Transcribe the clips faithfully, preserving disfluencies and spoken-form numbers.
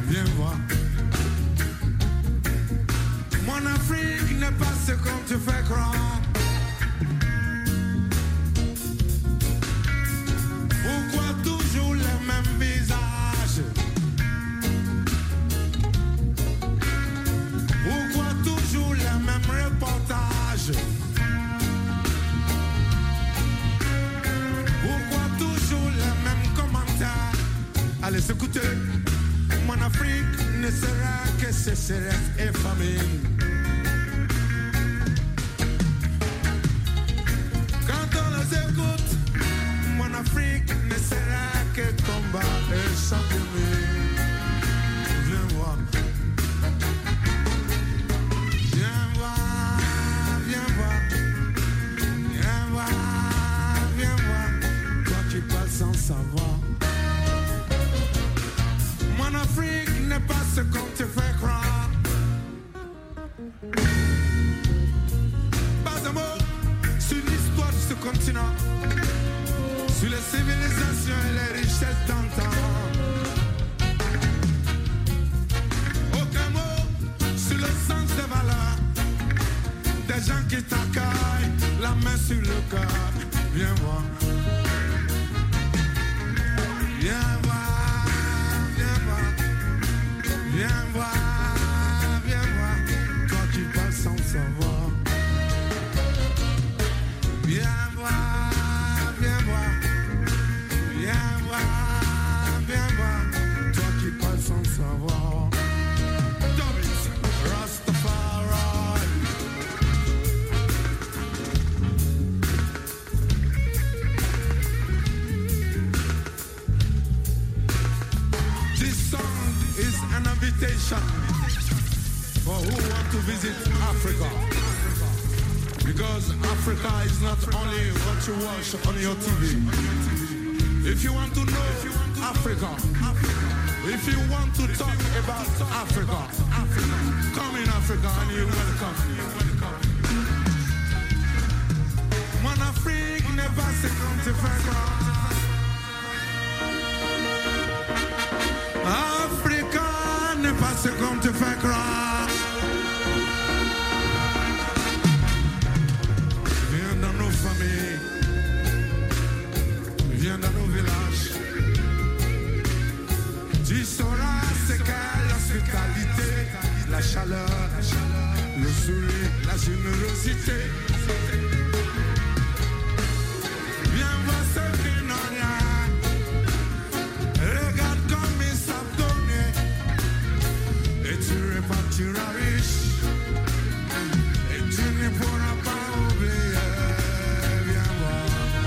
viens voir. Mon Afrique n'est pas ce qu'on te fait croire. Pourquoi toujours les mêmes visages? Pourquoi toujours les mêmes reportages? Pourquoi toujours les mêmes commentaires? Allez, écoutez, mon Afrique ne sera que sécheresse et famine. Quand on les écoute, mon Afrique ne sera que combat et championner. Viens voir. Viens voir, viens voir. Viens voir, viens voir. Toi qui parles sans savoir. Mon Afrique n'est pas ce qu'on te fait croire. Pas un mot sur l'histoire de ce continent, sur les civilisations et les richesses d'antan. Aucun mot sur le sens des valeurs des gens qui t'accueillent, la main sur le cœur. Viens voir. Viens voir. Viens voir, viens voir, toi qui parles sans savoir. Viens voir, viens voir, viens voir, viens voir, toi qui parles sans savoir. David, Rastafari. This song is an invitation for who want to visit Africa. Because Africa is not only what you watch on your T V. If you want to know Africa, if you want to talk about Africa, come in Africa and you're welcome. Mon Afrique n'est pas ce qu'on te fait croire. Africa n'est pas ce qu'on te fait croire. Viens dans nos familles, viens dans nos villages. Tu sauras ce qu'est l'hospitalité, la chaleur, le sourire, la générosité. Viens voir ceux qui n'ont rien. Regarde comme ils savent donner. Et tu repartiras riche. Et tu ne pourras pas oublier. Viens voir.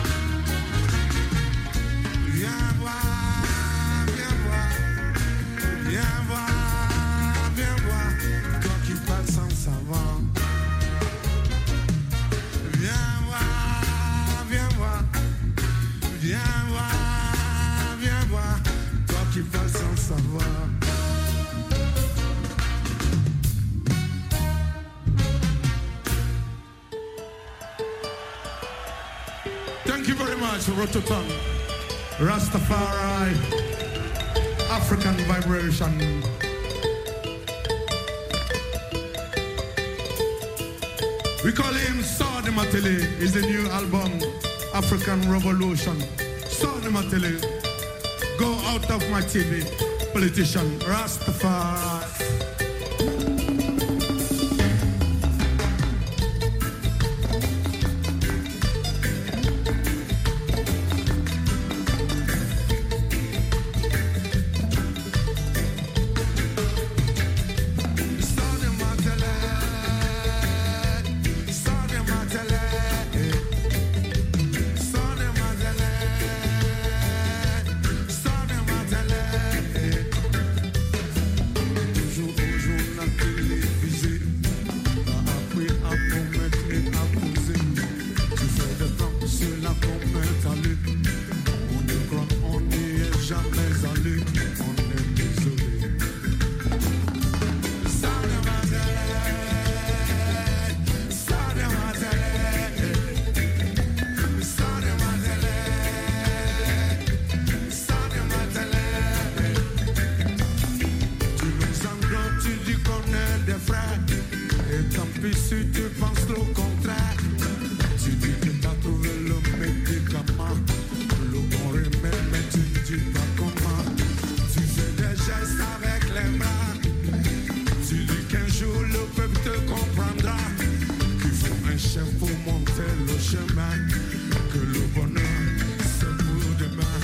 Viens voir. Viens voir. Viens voir. Viens voir. Toi qui parles sans savoir. Viens voir. Viens voir. Viens voir. Viens voir. Toi qui parles sans savoir. Thank you very much, Rototom, Rastafari, African Vibration. We call him Sadi Matele. It's the new album, African Revolution. Sadi Matele, go out of my T V, politician, Rastafari. Toujours puis si tu penses le contraire, tu dis que t'as trouvé le médicament, le bon remède, mais tu ne dis pas comment. Tu fais des gestes avec les bras, tu dis qu'un jour le peuple te comprendra, qu'il faut un chef pour monter le chemin, que le bonheur c'est pour demain.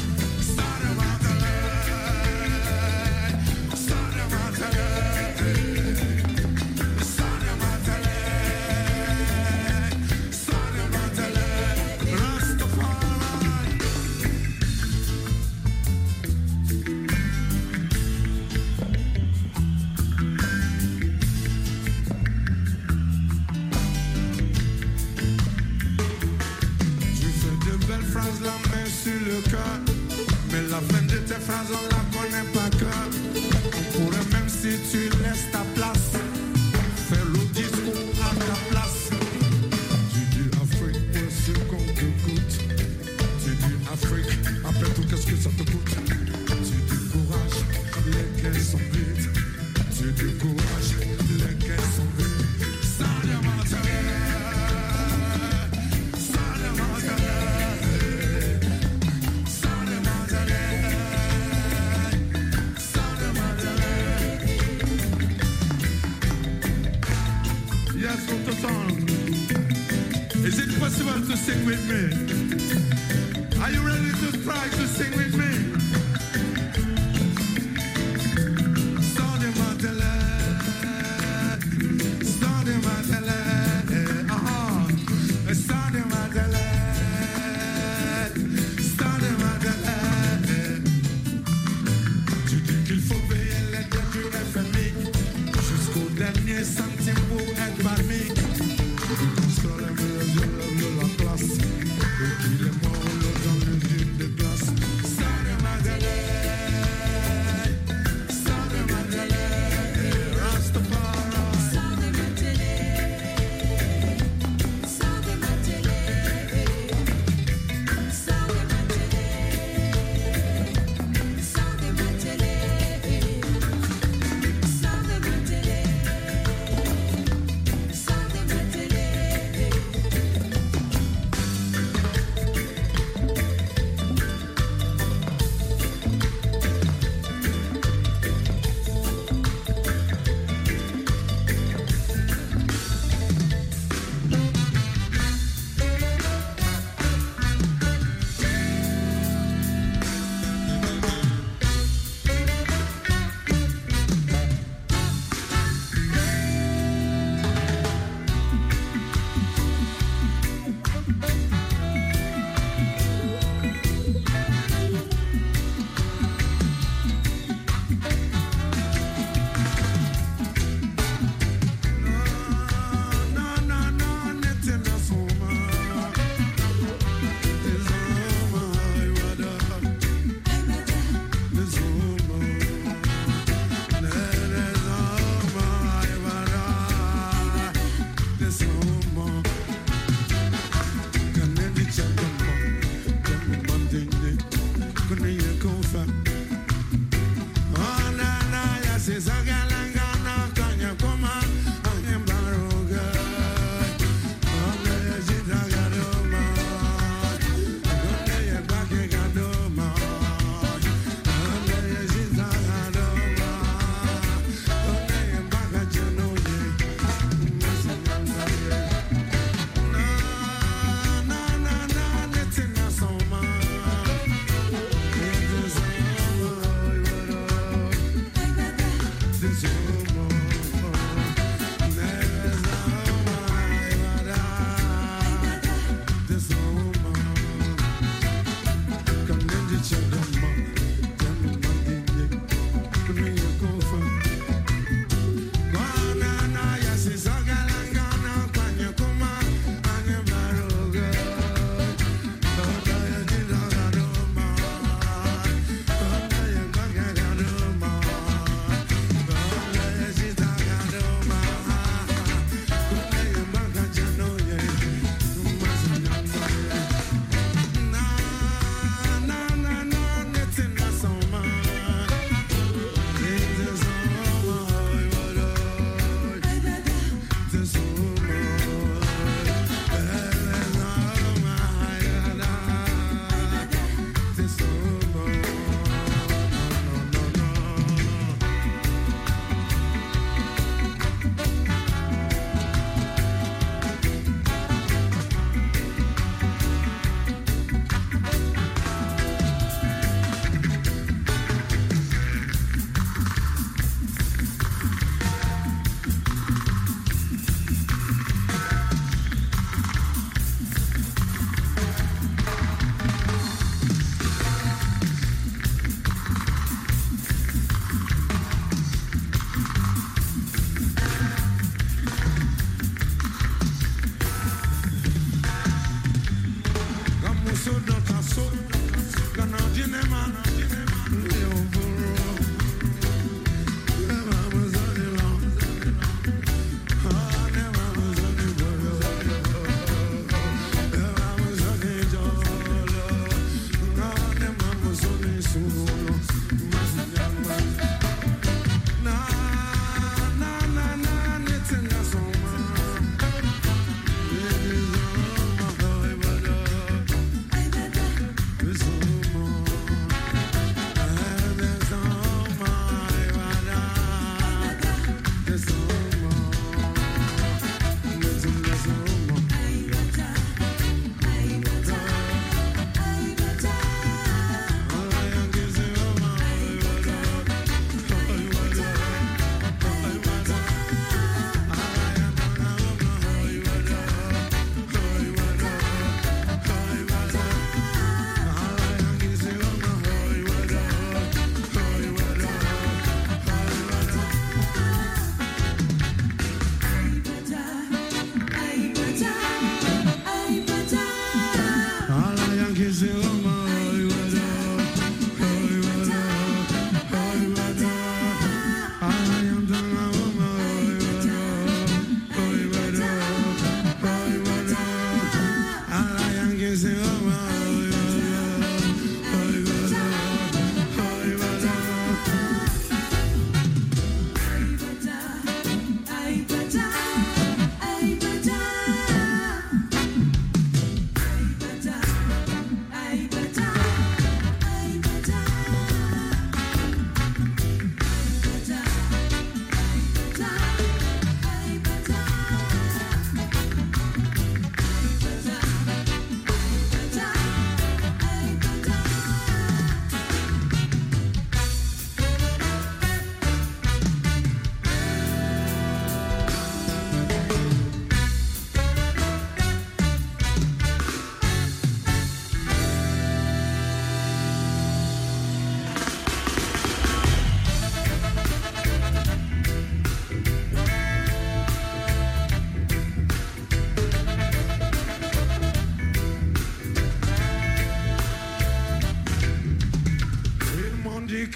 Mais la fin de tes phrases on la connaît pas cœur. On pourrait même si tu laisses ta place faire le discours à ta place. Tu dis Afrique pour ce qu'on t'écoute. Tu dis Afrique, après tout qu'est-ce que ça te coûte. Tu dis courage, les guerres sont vides. Tu dis courage, les guerres sont vides. Ça demande ça demande Yes, what the song? Is it possible to sing with me? Are you ready to try to sing with me? Start in my tele, start in my tele, uh-huh. Start in my tele, start in my tele. Tu dis qu'il faut payer les dettes du F M I jusqu'au dernier centime pour être parmi. Sur les meilleurs yeux, lève la place. Et puis les morts, le dans le d'une de glace. Ça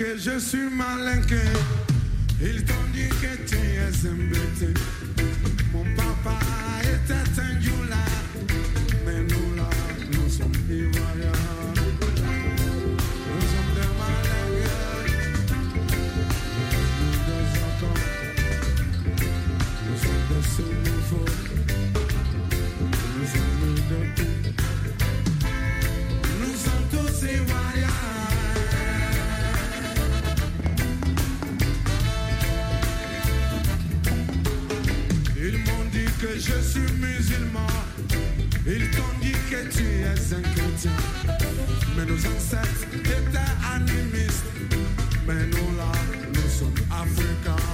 que je suis malinqué. Ils t'ont dit que tu es embêté. Mon papa était un Dioula, mais nous là, nous sommes Ivoiriens. Nous sommes des malinqués. Nous sommes des accords. Nous sommes des sous-niveaux. Nous sommes de tout. Nous sommes tous Ivoiriens. Ils m'ont dit que je suis musulman. Ils t'ont dit que tu es un chrétien. Mais nos ancêtres étaient animistes. Mais nous là, nous sommes africains.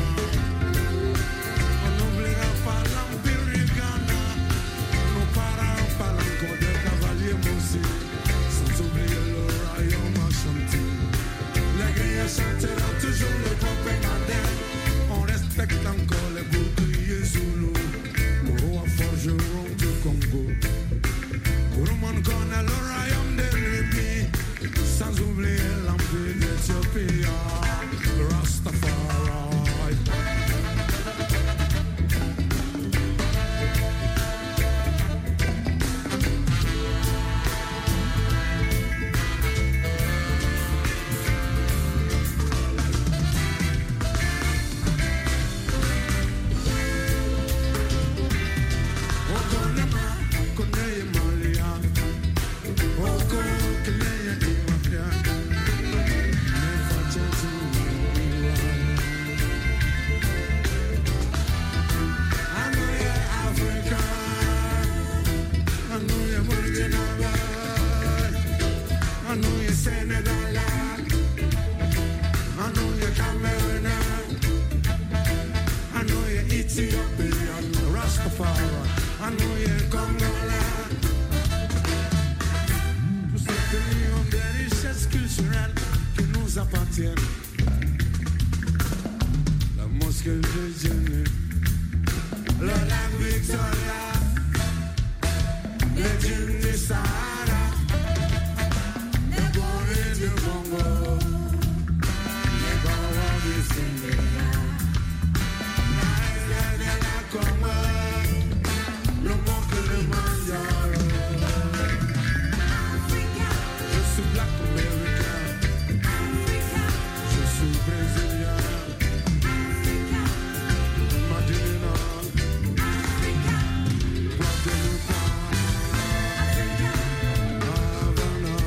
On n'oubliera pas l'empire du Ghana. Nos parents parlent encore des cavaliers Moussi. Sans oublier le royaume Ashanti. Les guerriers chanteront toujours le Copenhague. On respecte encore les boucliers Zulu. Nos rois forgeront du Congo. Tout le monde connaît le royaume de Libye. Sans oublier l'empire d'Éthiopie. Rastafari. La mosquée de Jenny, le lac Victoria, les dunes du Sahara, les gorées du Congo, les barreaux du Sénégal, la de la Congo, le monde que le mondial. Je suis black American. Je suis brésilien. Madina. Guadeloupe. Havana.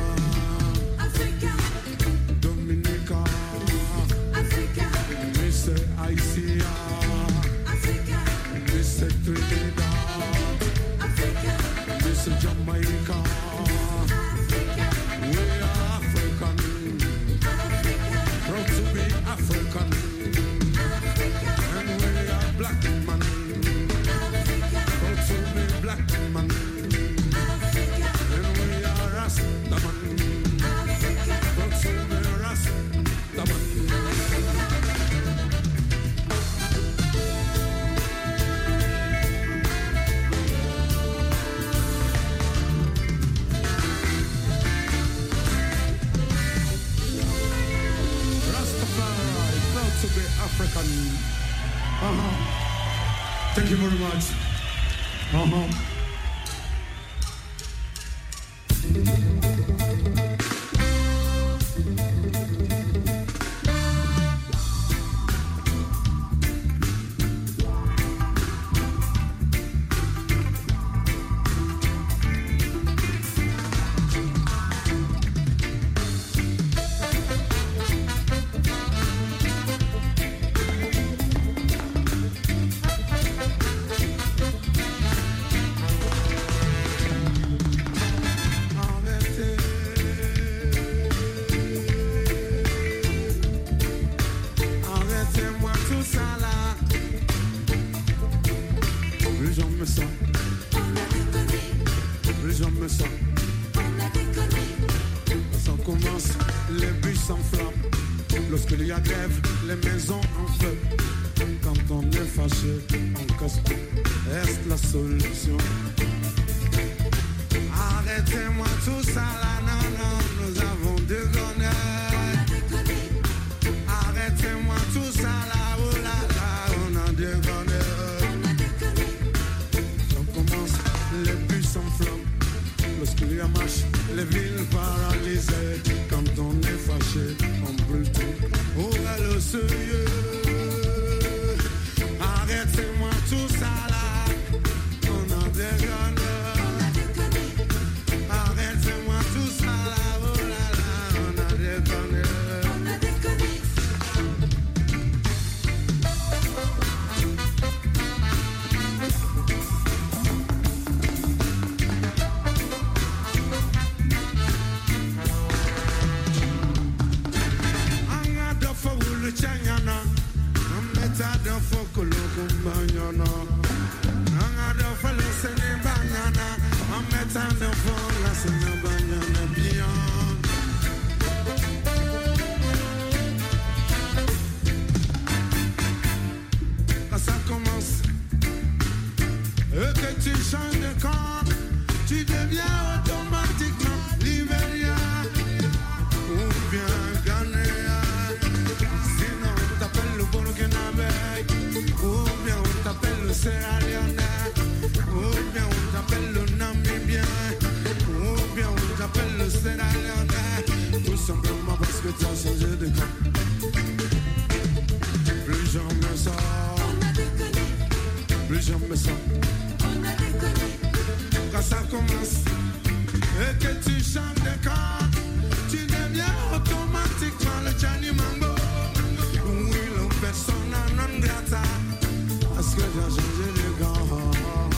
Dominica. Miss Haïtia. Miss Trinidad. Miss Jamaica. We are African. Proud to be African. And we are black man. Proud to be black man. And we are Rastaman. Proud to be Rastaman. To be African. Uh-huh. Thank you very much. Uh-huh. Lorsqu'il y a grève, les maisons en feu. Quand on est fâché, on casse tout. Est-ce la solution? Arrêtez-moi tout ça là, non, non, nous avons déconné. les villes paralysées. Quand on est fâché, on brûle tout. Oh, le sérieux. Arrêtez-moi tout ça là. On a déconné. Arrêtez-moi tout ça là. Oh là là, on a déconné. On a déconné. Chanyana, ameta don foko loko banyana. Anga don fala sene banyana, ameta don fala sene banyana beyond. Quand ça commence, et que tu changes de camp, tu deviens automatiquement libérien ou bien ghanéen. Ou bien on t'appelle le Sierra Leone, ou bien on t'appelle le Namibien, ou bien on t'appelle le Sierra Leone. Tout simplement parce que tu as changé de camp. Plus jamais ça, on a déconné. Plus jamais ça, on a déconné. Quand ça commence et que tu changes de camp, tu deviens automatiquement le Johnny Mambo. Oui, le persona non grata. Parce que j'ai changé de gars.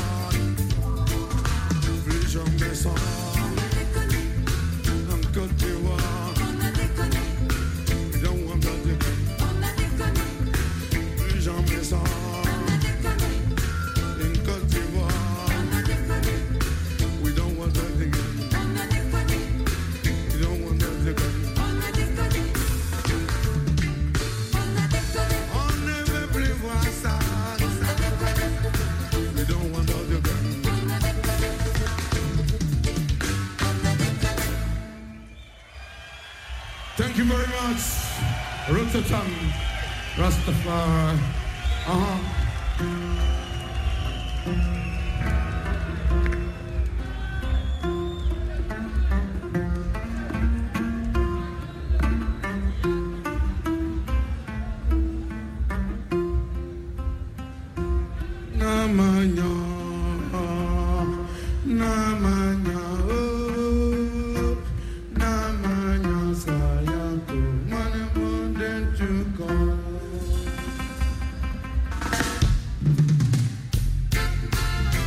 Plus jamais ça. On a déconné. En Côte d'Ivoire. On a déconné. Don't want to déconner. On a déconné. Plus jamais ça. On a déconné. En Côte d'Ivoire. On a déconné. We don't want to déconner. On a déconné. We don't want to déconner. On a déconné. On ne veut plus voir ça. We don't want all the guns. Thank you very much. Rototom, Rastafari. Uh-huh. Namanya, namanya, oh, namanya sayangku, mana mudah juga.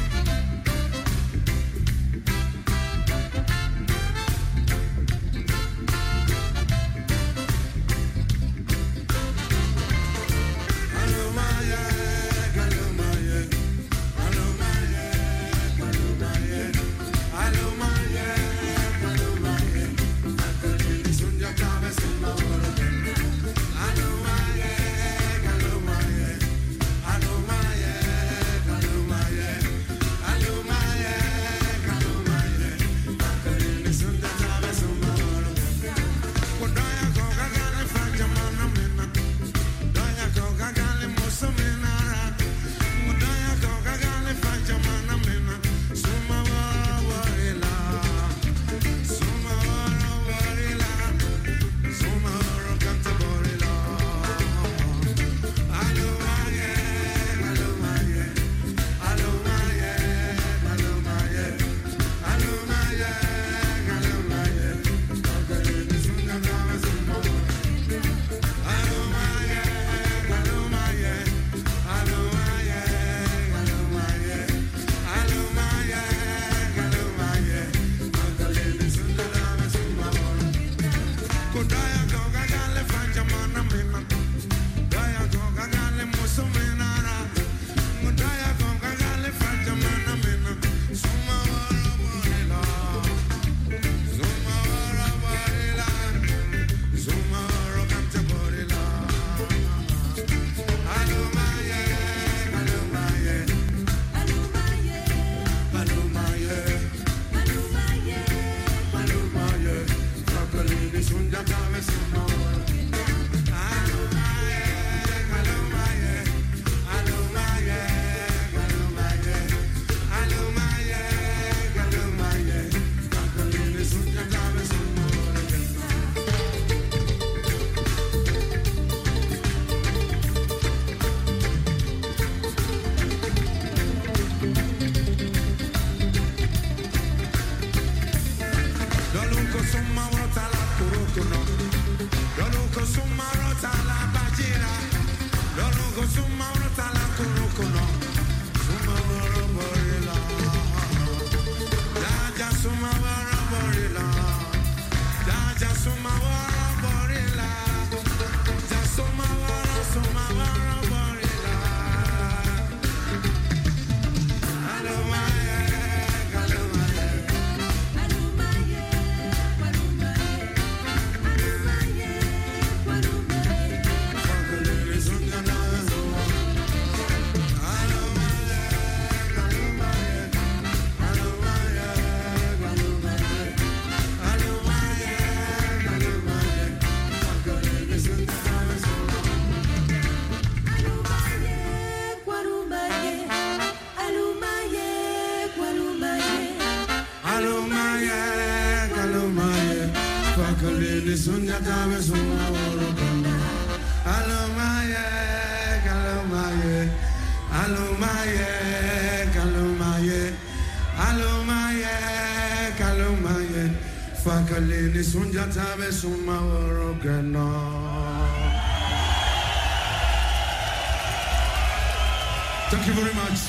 Thank you very much.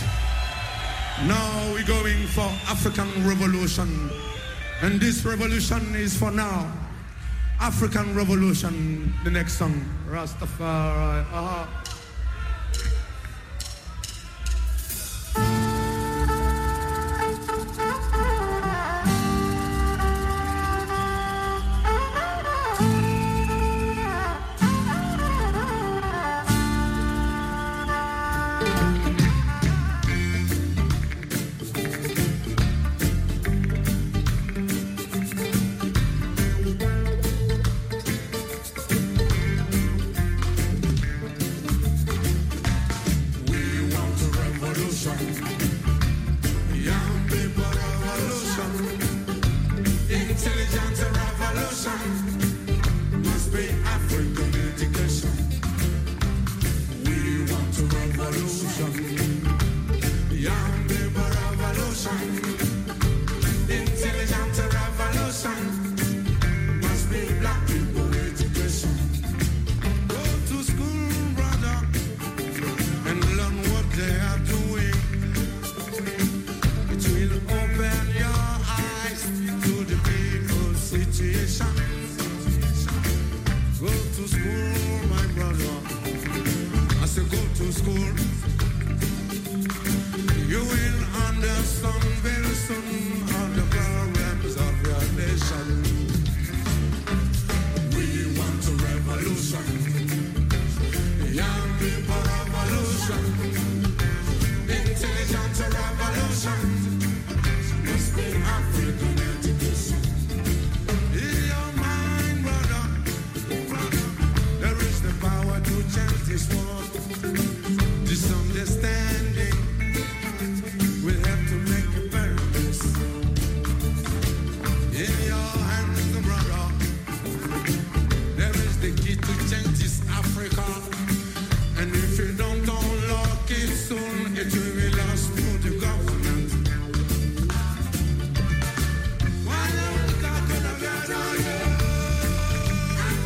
Now we're going for African Revolution. And this revolution is for now. African Revolution, the next song. Rastafari. Uh-huh.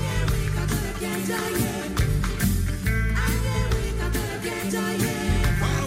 Yeah.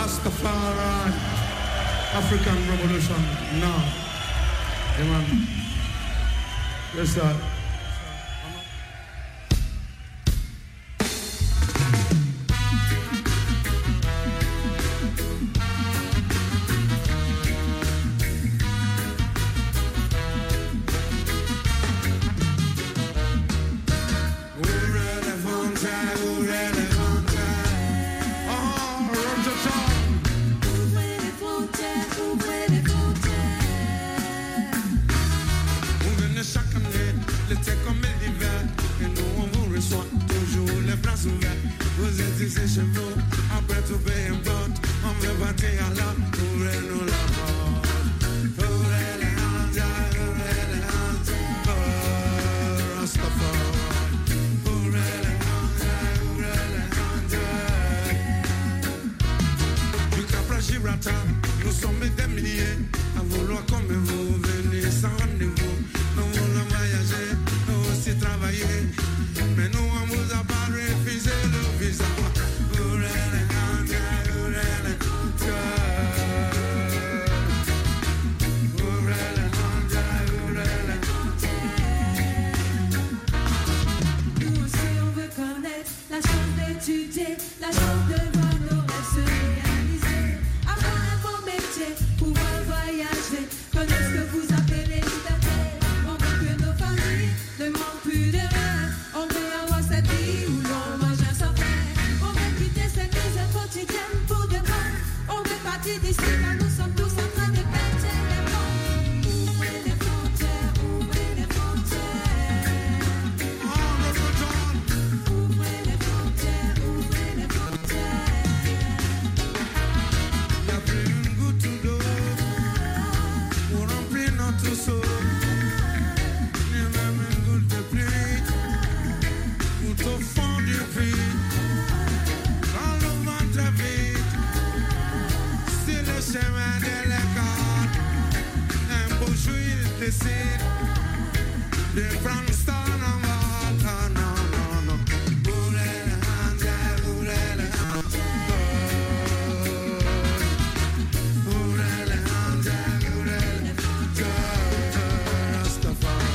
Rastafari, African Revolution, now. Yeah, man. Yes, sir. Nous sommes des milliers à vouloir comme vous venir sans rendez-vous. Nous voulons voyager, nous aussi travailler, mais nous on vous a pas refusé le visa. Nous aussi on veut connaître la chance d'étudier, la chance de voir nos rêves se réaliser. Avoir un beau métier, pouvoir voyager, connaître ce que vous appelez liberté. On veut que nos familles ne manquent plus de rien. On veut avoir cette vie où l'on mange un sommet. On veut quitter cette misère quotidienne pour de bon. On veut partir d'ici car nous sommes tous en train de perdre les ponts. Ouvrez les frontières, ouvrez les frontières. Ouvrez les frontières, ouvrez les frontières. Il n'y a plus une goutte d'eau pour remplir notre seau, ni même une goutte de pluie tout au fond du puits. Quand le ventre vide, c'est le chemin de l'écart. Un beau jour il décide de prendre son envol. Ah, non, non, non. Ouvrez les frontières, ouvrez les frontières. Ouvrez les frontières, ouvrez les frontières. Rastafari.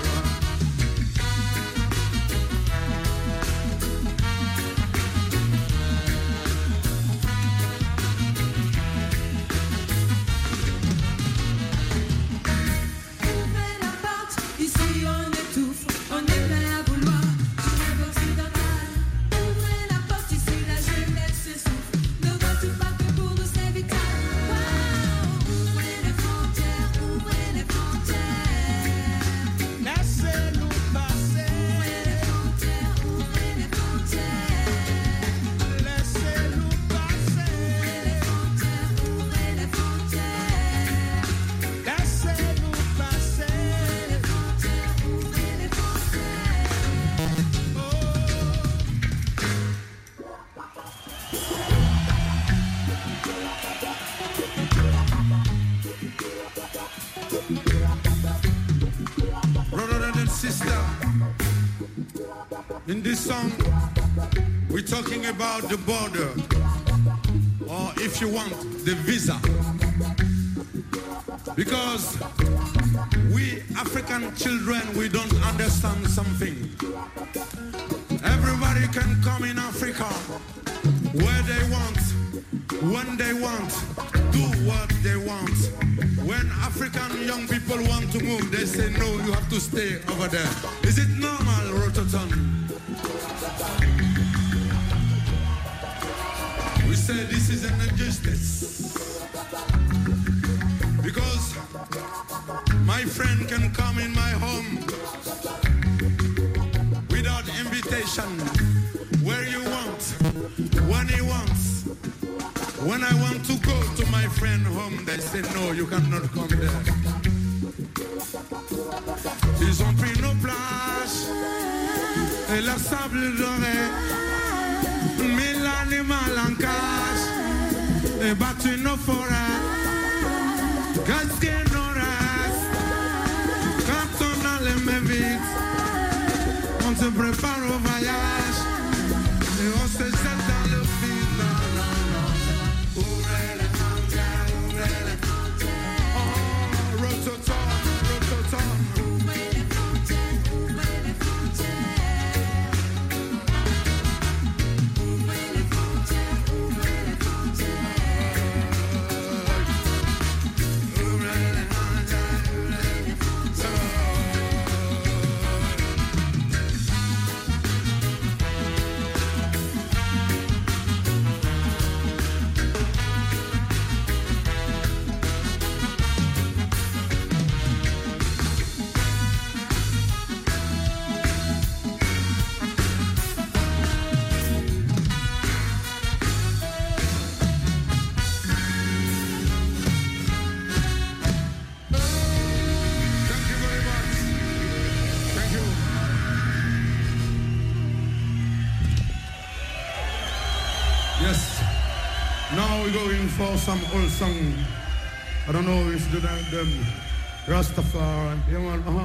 Ouvrez la porte, ici on étouffe, on est plein à vouloir du rêve occidental. Ouvrez la porte, ici la jeunesse s'essouffle, ne retourne pas que pour nous c'est vital. Wow. Ouvrez les frontières, ouvrez les frontières. Laissez-nous passer. Ouvrez les frontières, ouvrez les frontières. Laissez-nous passer. Ouvrez les frontières, ouvrez les frontières. Laissez-nous passer. Ouvrez les frontières, ouvrez les frontières. Brother and sister, in this song, we're talking about the border, or if you want, the visa. Because we African children, we don't understand something. Everybody can come in Africa where they want, when they want, do what they want. When African young people want to move, they say, no, you have to stay over there. Is it normal, Rototon? We say this is an injustice. Because my friend can come in my home without invitation, where you want, when he wants. When I want to go to my friend home, they say, no, you cannot come there. Ils ont pris nos plages et leur sable doré, mis l'animal en cage et battu nos forêts, casqué nos races. Quand on a les mains vides, on se prépare au voyage et on se jette dans le vide. Non, non, non. Ouvrez les Now we're going for some old song. I don't know if it's them, them Rastafari. Yeah, man, uh-huh.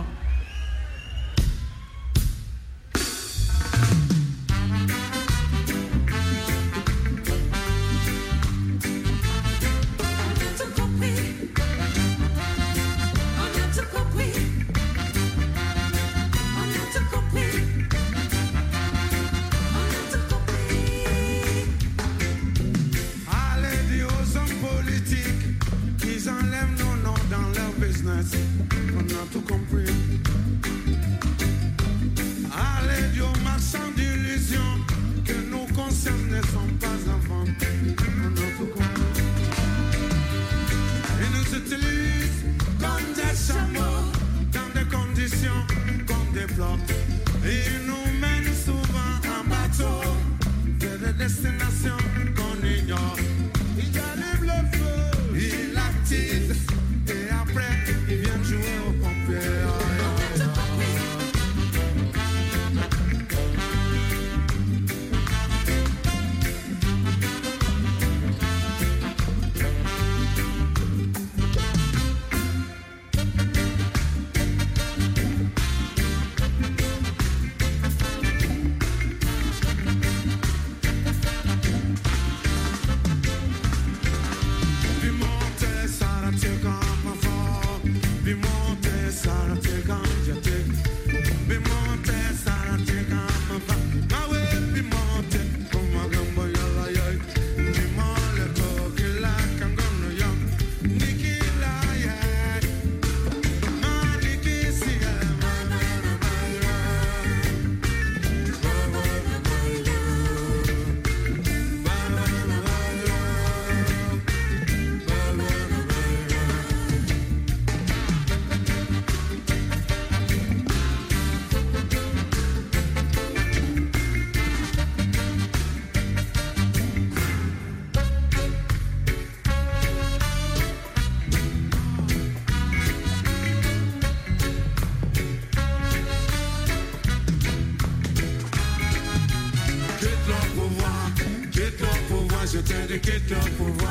Quitte le pouvoir,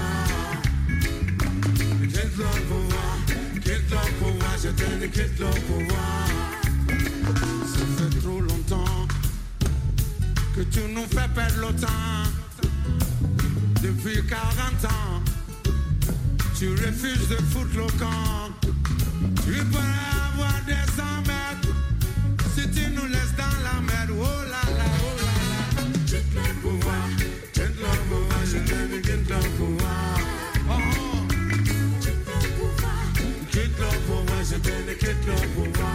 quitte le pouvoir, quitte le pouvoir, je te dis quitte le pouvoir. Ça fait trop longtemps que tu nous fais perdre le temps. Depuis quarante ans, tu refuses de foutre le camp. Tu pourrais avoir des emmerdes si tu nous laisses dans la merde. Oh là là, oh là là. Quitte le pouvoir, quitte le pouvoir, je te dis quitte le pouvoir. Oh oh. Quitte le pouvoir, quitte le pouvoir, je te dis quitte le pouvoir.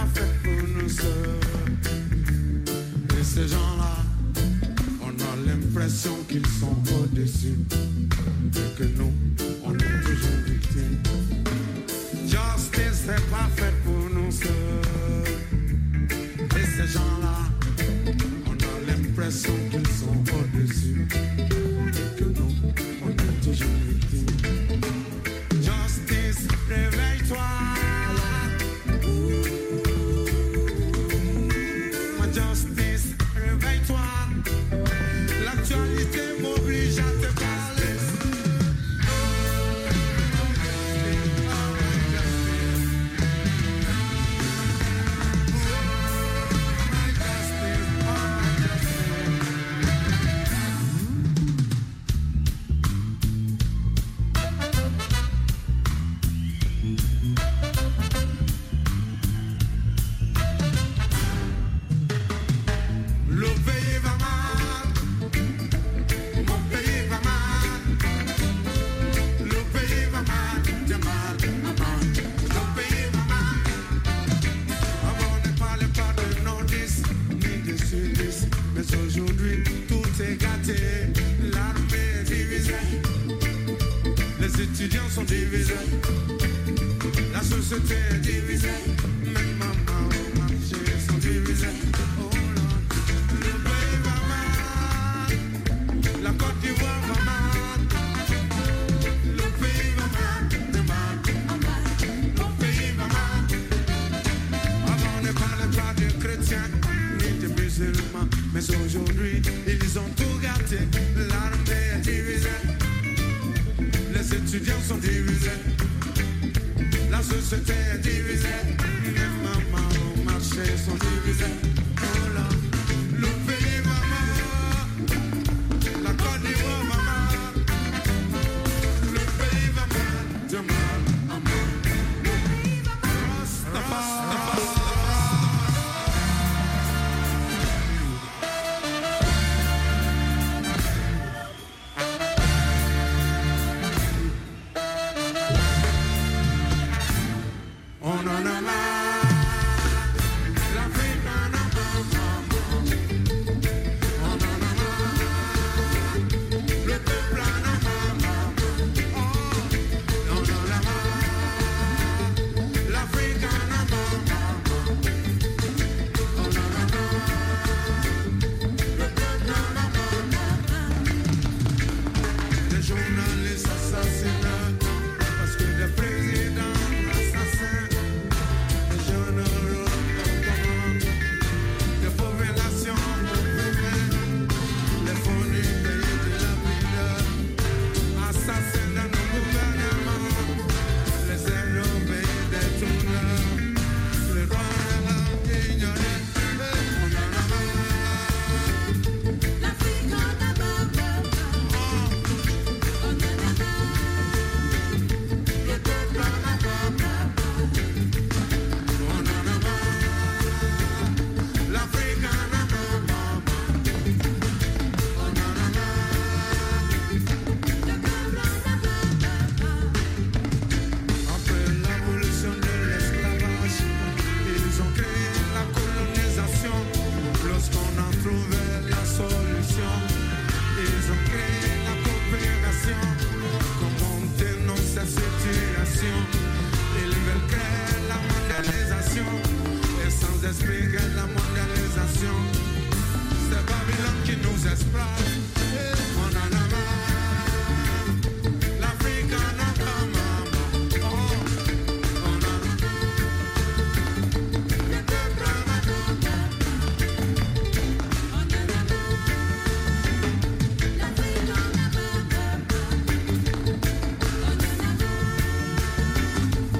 faite pour nous seuls. Et ces gens-là, on a l'impression qu'ils sont au-dessus. Et que nous, on est toujours victimes. Justice n'est pas faite pour nous seuls. Et ces gens-là, on a l'impression qu'ils sont au-dessus. Et que nous, on est toujours victimes. Justice, réveille-toi. Ma justice, réveille-toi. L'actualité m'oblige à te parler.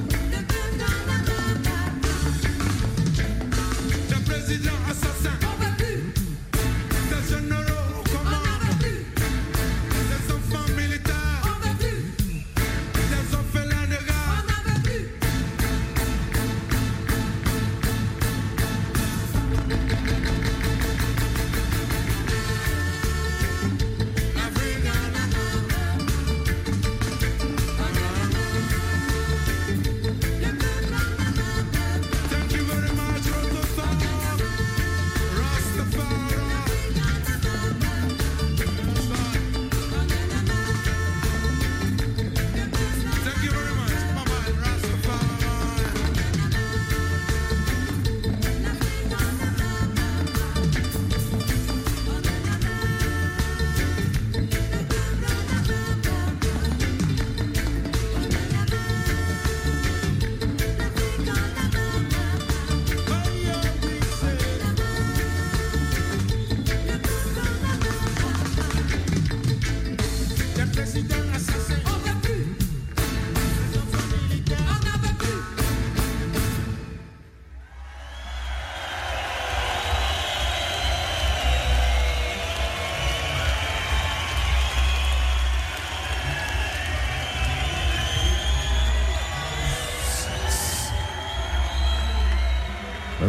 Assassin.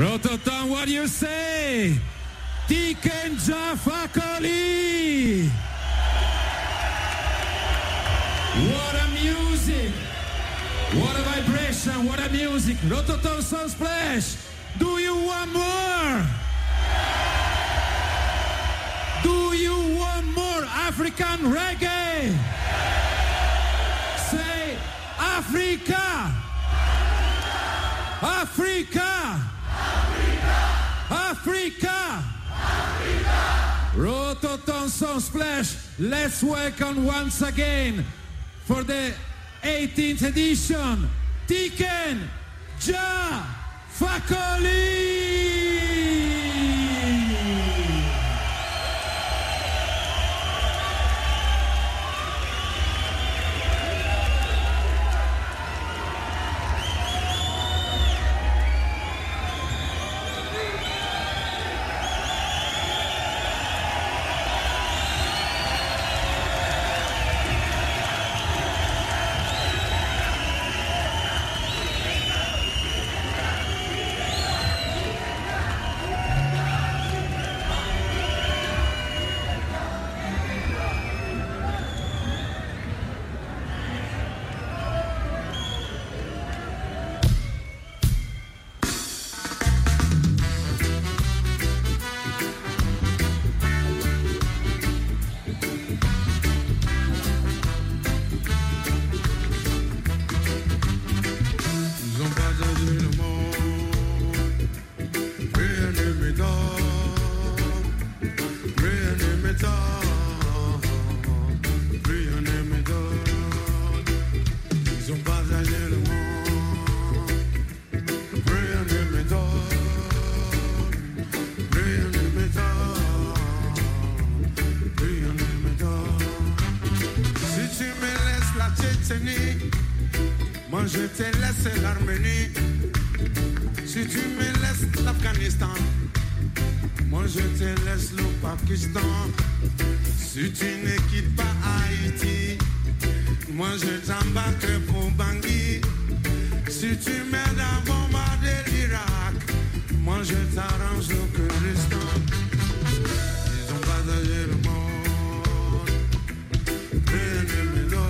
Rototom, what do you say? Tiken Jah Fakoly. What a music! What a vibration! What a music! Rototom Sunsplash. Do you want more? Do you want more African reggae? Say Africa! Africa! Africa! Africa! Rototom Sunsplash. Let's welcome once again for the eighteenth edition, Tiken Jah Fakoly. Moi je te laisse l'Arménie, si tu me laisses l'Afghanistan. Moi je te laisse le Pakistan, si tu ne quittes pas Haïti. Moi je t'embarque pour Bangui, si tu m'aides à bombarder l'Irak. Moi je t'arrange le Kurdistan. Ils ont partagé le monde, rien ne me donne.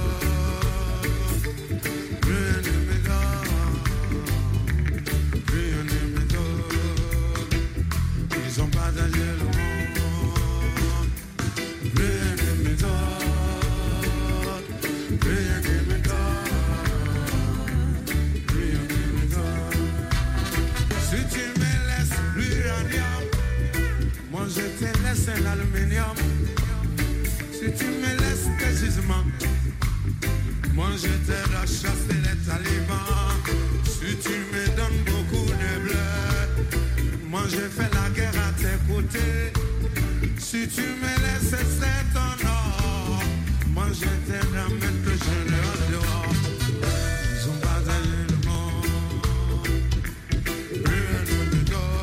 Je te laisse l'aluminium, si tu me laisses tes gisements. Moi je t'aide à chasser les talibans, si tu me donnes beaucoup de blé. Moi je fais la guerre à tes côtés, si tu me laisses c'est ton or. Moi je t'aide à mettre le général dehors. Ils ont partagé le monde, rien ne me donne.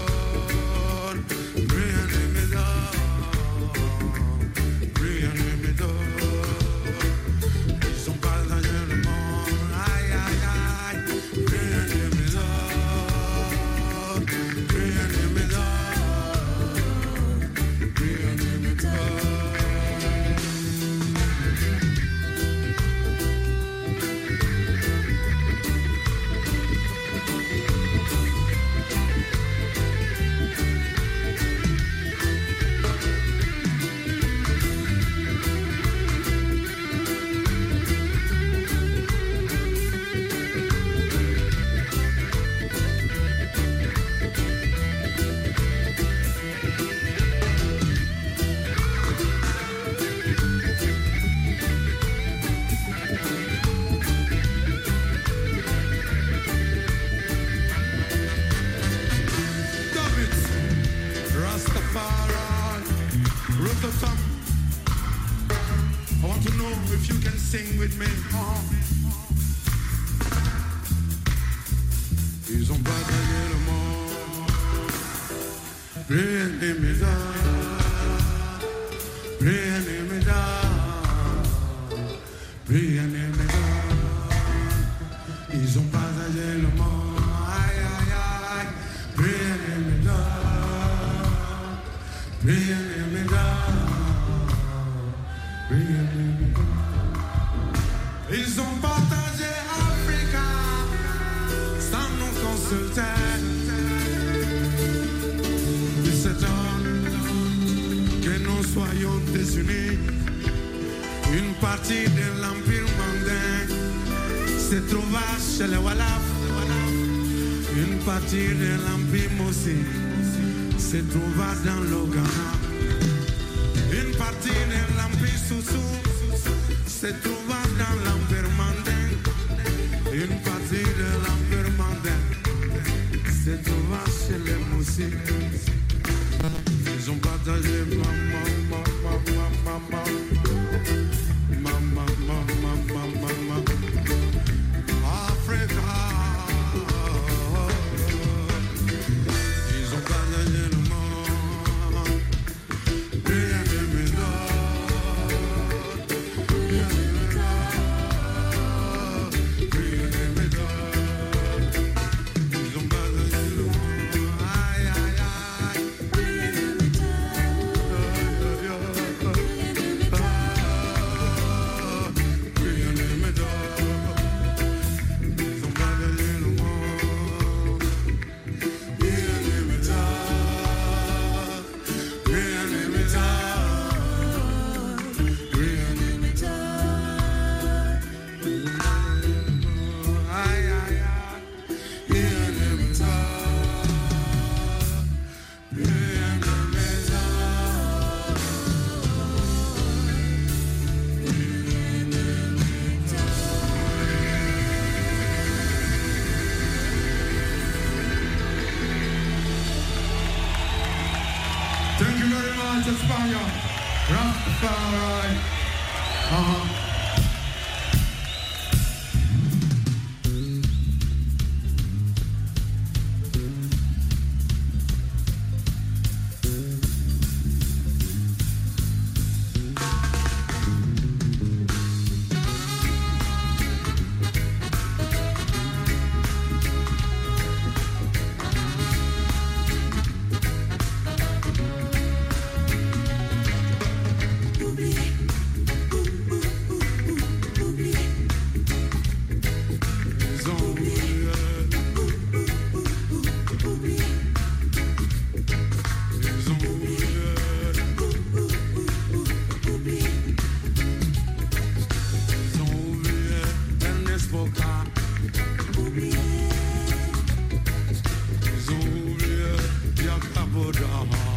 Sing with me, oh. Ils ont partagé le monde, rien ne me donne, rien ne me donne, rien ne me donne. Ils ont partagé le monde, aïe aïe aïe, rien rien ne me donne, rien ne me donne. Ils ont partagé Africa sans nous consulter. dix-sept ans que nous soyons désunis, une partie de l'empire mondain se trouva chez les Wallaf. Une partie de l'empire Mossi se trouva dans le Ghana. Une partie de l'empire Soussou se trouva dans l'empire mandin. Une partie de l'empire mandin se trouva chez les Mossi. Ils ont partagé maman, maman, maman, maman, maman, maman, maman, Africa. Ils ont partagé le monde. Rien ne me donne, rien ne me donne, rien ne me donne. Ils ont partagé le monde. Aïe, aïe, aïe. Rien ne me donne, rien ne me donne. Ils ont partagé le monde. Rien ne me donne, rien ne me donne, rien ne me donne. Aïe, aïe, aïe. Rien ne me donne, rien ne me Thank you very much, España. Rastafari. Uh-huh. Ils ont oublié. Ils ont oublié. Ils ont oublié Ernest Boca. Ils ont oublié Yakaboda.